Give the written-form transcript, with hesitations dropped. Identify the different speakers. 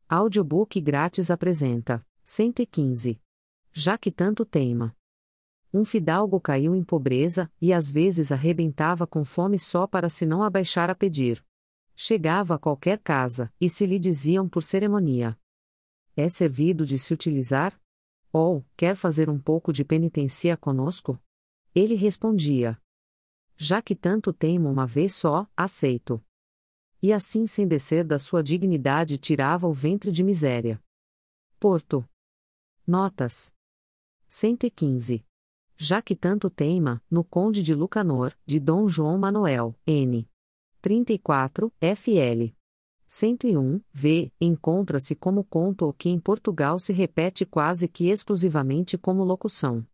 Speaker 1: Audiobook grátis apresenta 115. Já que tanto teima. Um fidalgo caiu em pobreza, e às vezes arrebentava com fome só para se não abaixar a pedir. Chegava a qualquer casa, e se lhe diziam por cerimônia: é servido de se utilizar? Ou, quer fazer um pouco de penitência conosco? Ele respondia: já que tanto teimo uma vez só, aceito. E assim, sem descer da sua dignidade, tirava o ventre de miséria. Porto. Notas. 115. Já que tanto teima, no Conde de Lucanor, de Dom João Manuel, n. 34, fl. 101, v. Encontra-se como conto o que em Portugal se repete quase que exclusivamente como locução.